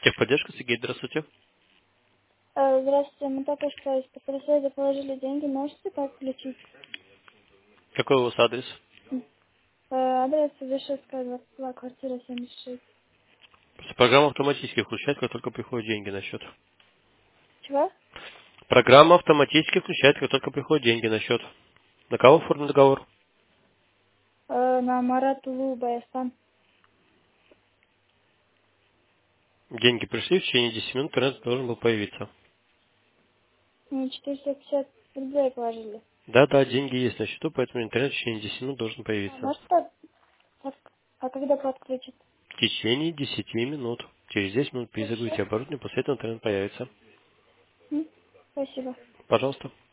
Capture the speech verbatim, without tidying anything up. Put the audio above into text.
Техподдержка, Сергей, здравствуйте. Э, Здравствуйте, мы только что из Петросвязи положили деньги, можете как включить? Какой у вас адрес? М. Э, Адрес Вишевская, двадцать два, квартира семьдесят шесть. Программа автоматически включает, как только приходят деньги на счет. Чего? Программа автоматически включает, как только приходят деньги на счет. На кого оформлен договор? Э, На Маратулу, Баястан. Деньги пришли, в течение десяти минут интернет должен был появиться. Мне четыреста пятьдесят рублей положили. Да-да, деньги есть на счету, поэтому интернет в течение десяти минут должен А появиться. может под... под- А когда подключить? В течение десяти минут. Через десять минут при Хорошо. загрузке оборудования, после этого интернет появится. М, Спасибо. Пожалуйста.